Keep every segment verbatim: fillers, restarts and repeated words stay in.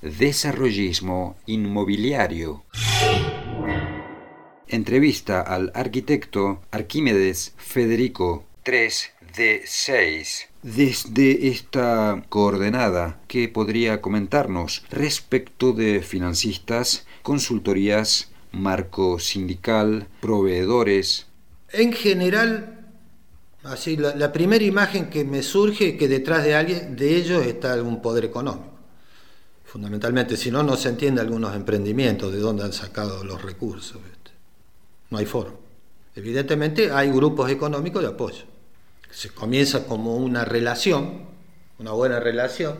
Desarrollismo inmobiliario. Entrevista al arquitecto Arquímedes Federico tres D seis. Desde esta coordenada, ¿qué podría comentarnos respecto de financistas, consultorías, marco sindical, proveedores? En general, así la, la primera imagen que me surge es que detrás de alguien de ellos está algún poder económico. Fundamentalmente, si no, no se entiende algunos emprendimientos, de dónde han sacado los recursos. ¿Viste? No hay forma. Evidentemente hay grupos económicos de apoyo. Se comienza como una relación, una buena relación,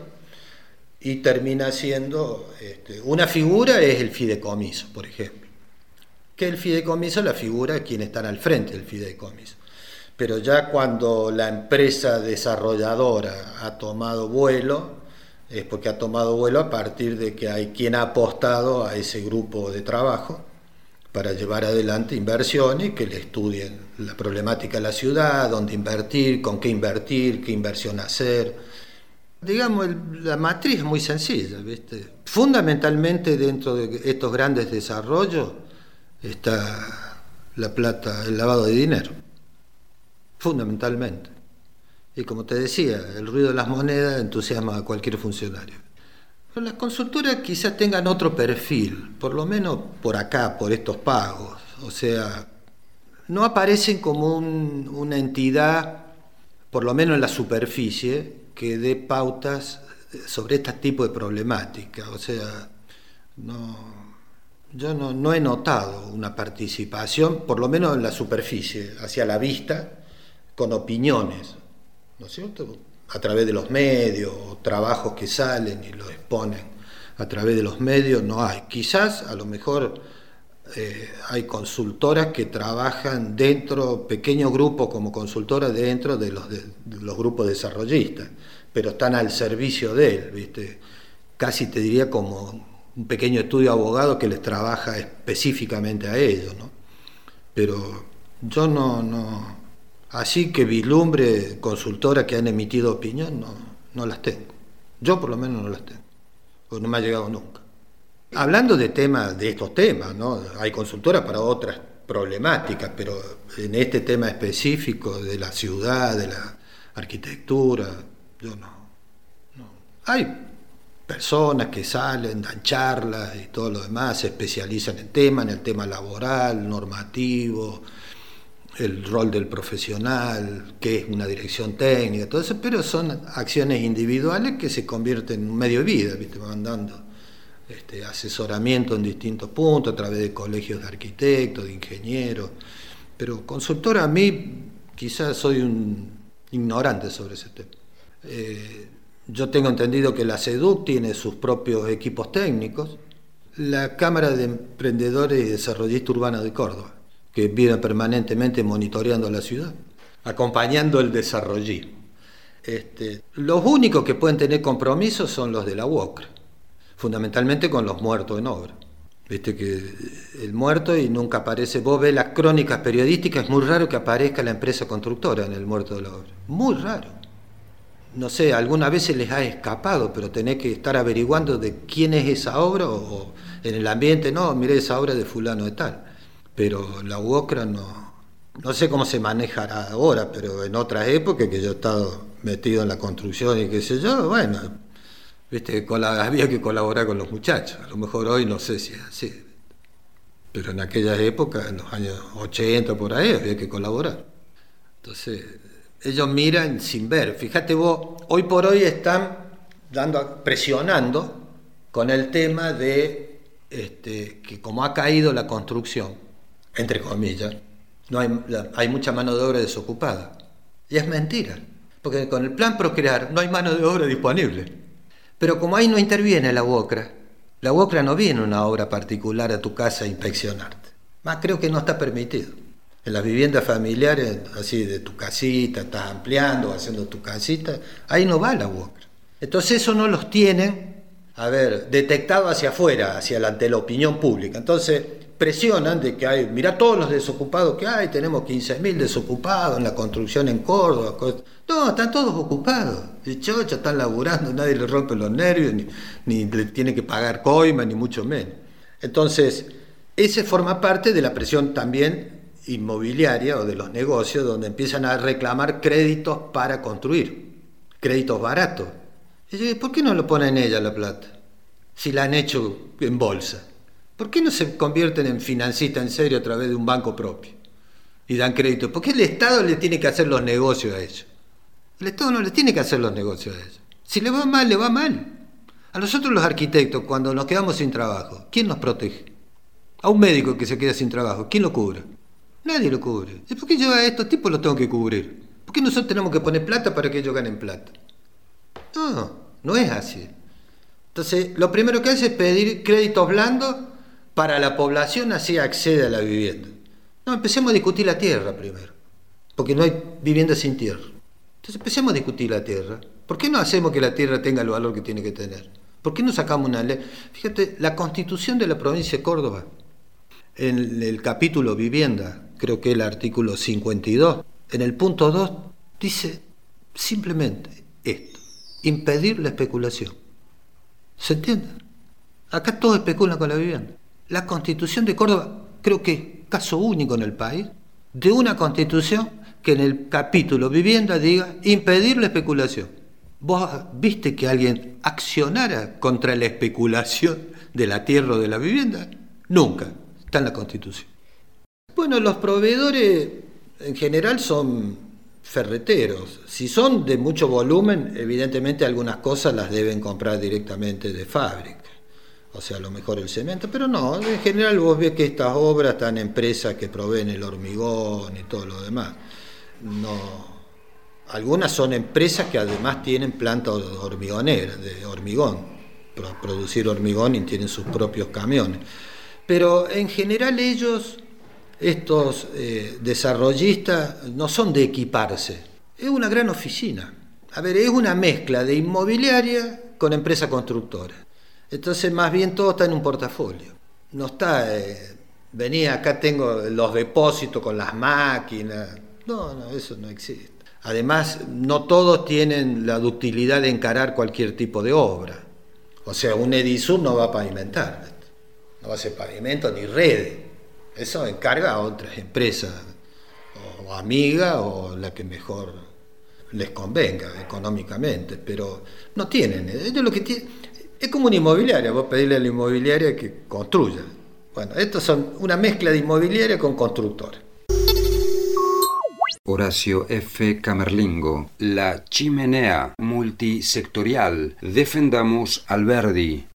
y termina siendo, este, una figura es el fideicomiso, por ejemplo. Que el fideicomiso es la figura de quienes están al frente del fideicomiso. Pero ya cuando la empresa desarrolladora ha tomado vuelo, es porque ha tomado vuelo a partir de que hay quien ha apostado a ese grupo de trabajo para llevar adelante inversiones que le estudien la problemática de la ciudad, dónde invertir, con qué invertir, qué inversión hacer. Digamos, el, la matriz es muy sencilla, ¿viste? Fundamentalmente dentro de estos grandes desarrollos está la plata, el lavado de dinero. Fundamentalmente. Y como te decía, el ruido de las monedas entusiasma a cualquier funcionario. Pero las consultoras quizás tengan otro perfil, por lo menos por acá, por estos pagos. O sea, no aparecen como un, una entidad, por lo menos en la superficie, que dé pautas sobre este tipo de problemática. O sea, no, yo no, no he notado una participación, por lo menos en la superficie, hacia la vista, con opiniones, ¿no es cierto?, a través de los medios, o trabajos que salen y los exponen a través de los medios, no hay. Quizás, a lo mejor, eh, hay consultoras que trabajan dentro, pequeños grupos como consultoras dentro de los, de, de los grupos desarrollistas, pero están al servicio de él, ¿viste? Casi te diría como un pequeño estudio de abogado que les trabaja específicamente a ellos, ¿no? Pero yo no... no Así que vislumbre consultoras que han emitido opinión, no, no las tengo. Yo por lo menos no las tengo, porque no me ha llegado nunca. Hablando de temas, de estos temas, ¿no? Hay consultoras para otras problemáticas, pero en este tema específico de la ciudad, de la arquitectura, yo no. no. Hay personas que salen, dan charlas y todo lo demás, se especializan en temas, en el tema laboral, normativo, el rol del profesional, qué es una dirección técnica, todo eso, pero son acciones individuales que se convierten en un medio de vida, ¿viste? Van dando este, asesoramiento en distintos puntos, a través de colegios de arquitectos, de ingenieros, pero consultora, a mí quizás soy un ignorante sobre ese tema. Eh, yo tengo entendido que la SEDUC tiene sus propios equipos técnicos, la Cámara de Emprendedores y Desarrollistas Urbanos de Córdoba, que viven permanentemente monitoreando la ciudad, acompañando el desarrollismo. Este, los únicos que pueden tener compromisos son los de la U O C R, fundamentalmente con los muertos en obra. Viste que el muerto y nunca aparece, vos ves las crónicas periodísticas, es muy raro que aparezca la empresa constructora en el muerto de la obra, muy raro. No sé, alguna vez se les ha escapado, pero tenés que estar averiguando de quién es esa obra, o, o en el ambiente, no, miré esa obra de fulano de tal. Pero la U O C R no, no sé cómo se manejará ahora, pero en otras épocas que yo he estado metido en la construcción y qué sé yo, bueno, viste, había que colaborar con los muchachos. A lo mejor hoy no sé si es así, pero en aquellas épocas, en los años ochenta por ahí, había que colaborar. Entonces, ellos miran sin ver. Fíjate vos, hoy por hoy están dando, presionando con el tema de este, que como ha caído la construcción, entre comillas, no hay, hay mucha mano de obra desocupada. Y es mentira, porque con el plan Procrear no hay mano de obra disponible. Pero como ahí no interviene la U O C R, la U O C R no viene una obra particular a tu casa a inspeccionarte. Más creo que no está permitido. En las viviendas familiares, así de tu casita, estás ampliando, haciendo tu casita, ahí no va la U O C R. Entonces eso no los tienen, a ver, detectado hacia afuera, hacia la, ante la opinión pública. Entonces presionan de que hay, mirá todos los desocupados que hay, tenemos quince mil desocupados en la construcción en Córdoba. No, están todos ocupados, de chocha, están laburando, nadie le rompe los nervios, ni, ni le tiene que pagar coima, ni mucho menos. Entonces, ese forma parte de la presión también inmobiliaria o de los negocios, donde empiezan a reclamar créditos para construir, créditos baratos. Y yo, ¿por qué no lo ponen ella la plata? Si la han hecho en bolsa. ¿Por qué no se convierten en financistas en serio a través de un banco propio y dan crédito? ¿Por qué el Estado le tiene que hacer los negocios a ellos? El Estado no le tiene que hacer los negocios a ellos. Si le va mal, le va mal. A nosotros los arquitectos, cuando nos quedamos sin trabajo, ¿quién nos protege? A un médico que se queda sin trabajo, ¿quién lo cubre? Nadie lo cubre. ¿Y por qué yo a estos tipos los tengo que cubrir? ¿Por qué nosotros tenemos que poner plata para que ellos ganen plata? No, no es así. Entonces, lo primero que hace es pedir créditos blandos para la población, así accede a la vivienda. No, empecemos a discutir la tierra primero, porque no hay vivienda sin tierra. Entonces empecemos a discutir la tierra. ¿Por qué no hacemos que la tierra tenga el valor que tiene que tener? ¿Por qué no sacamos una ley? Fíjate, la Constitución de la provincia de Córdoba, en el capítulo vivienda, creo que el artículo cincuenta y dos, en el punto dos, dice simplemente esto: impedir la especulación. ¿Se entiende? Acá todos especulan con la vivienda. La Constitución de Córdoba, creo que es caso único en el país, de una Constitución que en el capítulo vivienda diga impedir la especulación. ¿Vos viste que alguien accionara contra la especulación de la tierra o de la vivienda? Nunca. Está en la Constitución. Bueno, los proveedores en general son ferreteros. Si son de mucho volumen, evidentemente algunas cosas las deben comprar directamente de fábrica. O sea, a lo mejor el cemento, pero no, en general vos ves que estas obras están en empresas que proveen el hormigón y todo lo demás. No, algunas son empresas que además tienen plantas hormigoneras, de hormigón, para producir hormigón y tienen sus propios camiones. Pero en general ellos, estos eh, desarrollistas, no son de equiparse, es una gran oficina. A ver, es una mezcla de inmobiliaria con empresa constructora. Entonces, más bien todo está en un portafolio. No está, eh, vení, acá tengo los depósitos con las máquinas. No, no, eso no existe. Además, no todos tienen la ductilidad de encarar cualquier tipo de obra. O sea, un Edisur no va a pavimentar, no va a hacer pavimento ni redes. Eso encarga a otras empresas, o amiga, o la que mejor les convenga económicamente, pero no tienen. Ellos lo que tienen es como una inmobiliaria, vos pedirle a la inmobiliaria que construya. Bueno, estos son una mezcla de inmobiliaria con constructora. Horacio F. Camerlingo, la chimenea multisectorial. Defendamos Alberdi.